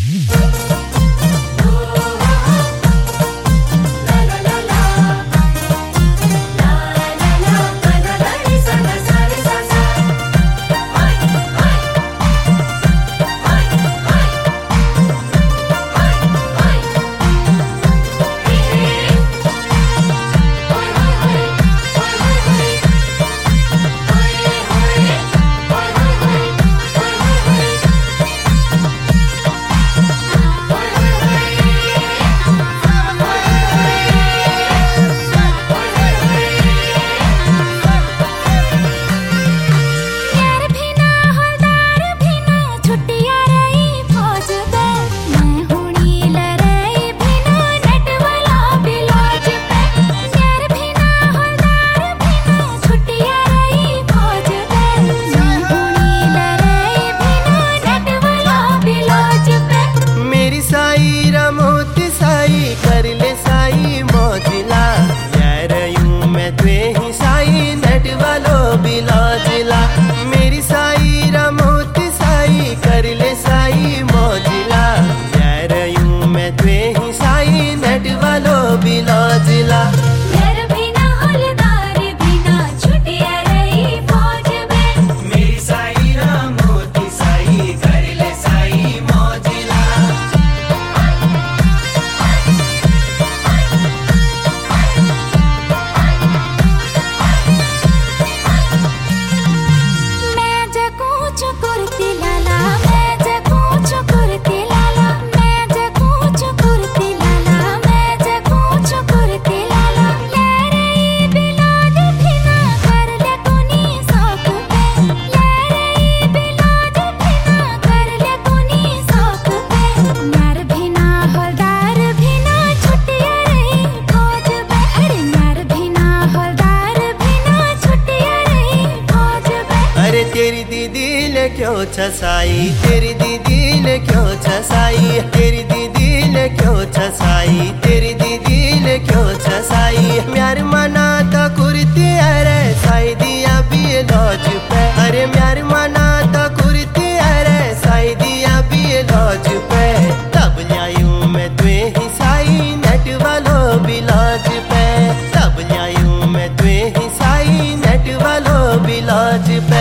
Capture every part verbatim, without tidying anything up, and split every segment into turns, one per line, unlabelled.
तेरी दीदी ले क्यों छसाई, तेरी दीदी ले क्यों छसाई, तेरी दीदी ले क्यों छसाई, तेरी दीदी ले क्यों छसाई। म्यार मना तो कुर्ती अरे साई दिया भी लॉज पे, अरे म्यार मना तो कुर्ती अरे साई दिया भी लॉज पे। तब न्यायूं मैं तुए ही साई नेट वालों भी लॉज पे, तब न्यायूं मैं तुए ही साई नेट वालों भी लॉज पे।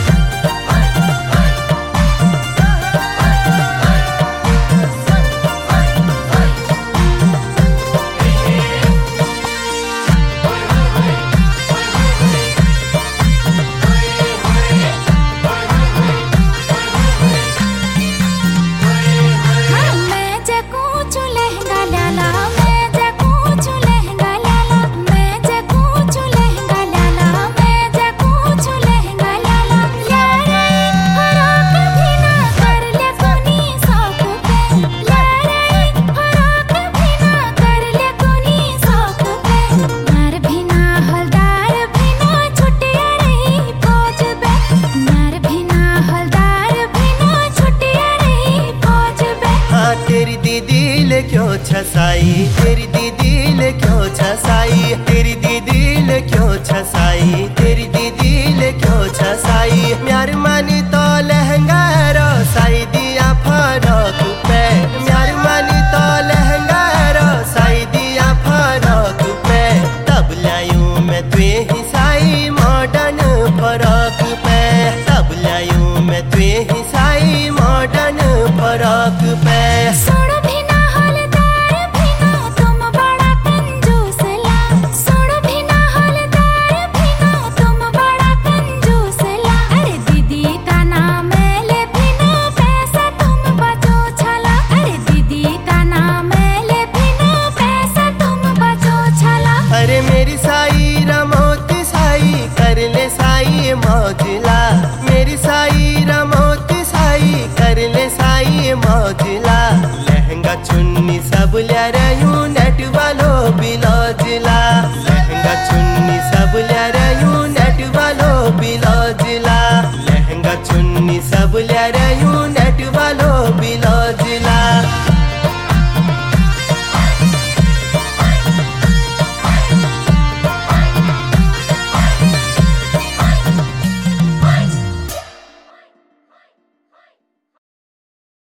तेरी दीदी ले क्यों छसाई, तेरी दीदी ले क्यों छसाई, तेरी दीदी ले क्यों छसाई, तेरी दीदी ले क्यों छसाई। म्यार मानी तो लहंगा रो साई दिया फरक पे, म्यार मानी तो लहंगा रो साई दिया फरक पे। तब लायूं मैं तुए ही साई मॉडर्न फरक पे, तब लायूं मैं तुए ही साई मॉडर्न फरक पे।
सोड़ो भी ना हौलदार भी ना तुम बड़ा कंजूस ला, सोड़ो भी ना हौलदार भी ना तुम बड़ा कंजूस ला। अरे दीदी का नाम ले भी ना पैसा तुम बचो छला, अरे दीदी का नाम ले भी ना पैसा तुम बचो छला।
अरे मेरी साई रमोती साई कर ले साई मौजला, मेरी साई रमोती साई कर ले साई मौजला। लहंगा चुन्नी सब ले रही नेट वालों भी लौजला, लहंगा चुन्नी सब ले रही नेट वालों भी लौजला, लहंगा चुन्नी सब ले रही नेट वालों भी लौजला।